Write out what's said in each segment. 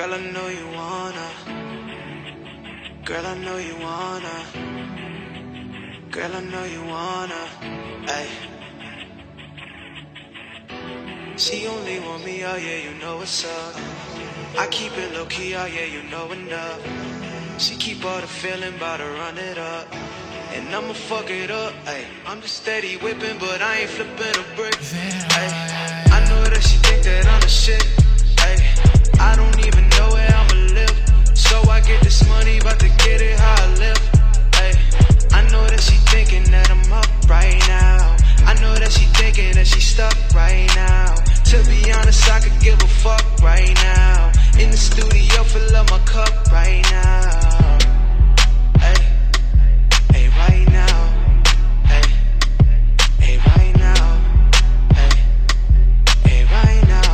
Girl, I know you wanna. Girl, I know you wanna. Girl, I know you wanna. Ay. She only want me, oh yeah, you know what's up. I keep it low key, oh yeah, you know enough. She keep all the feeling, bout to run it up. And I'ma fuck it up, ayy. I'm just steady whipping, but I ain't flipping a brick, ayy. I know that she think that I'm the shit, ayy. I don't even know where I'ma live. So I get this money, bout to get it how I live, ayy. I know that she thinking that I'm up right now. I know that she thinking that she stuck right now. To be honest, I could give a fuck right now. In the studio, fill up my cup right now. Ay, ay, right now. Ay, ay, right now. Ay, ay, right now.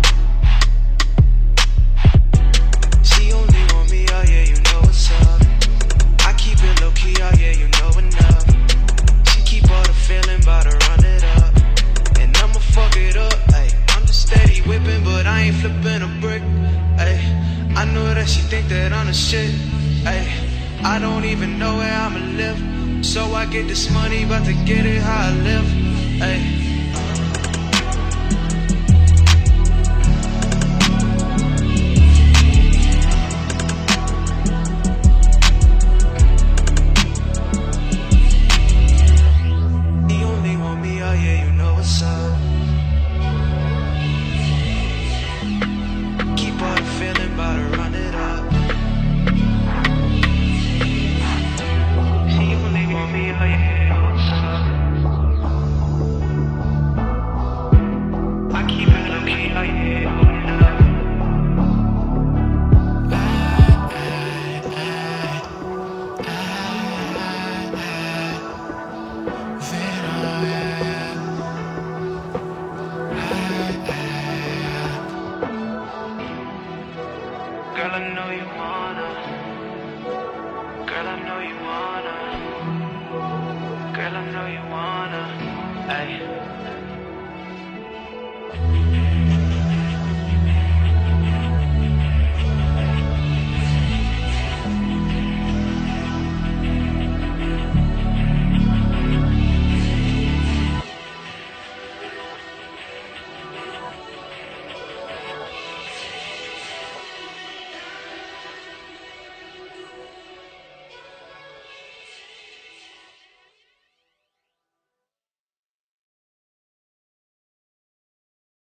She only want me, oh yeah, you know what's up. I keep it low key, oh yeah, you know enough. She keep all the feeling, bout to run it up. And I'ma fuck it up, ay. I'm just steady whipping, but I ain't flipping a brick, ay. I know that she think that I'm the shit, ay. I don't even know where I'ma live. So I get this money, bout to get it how I live, ay.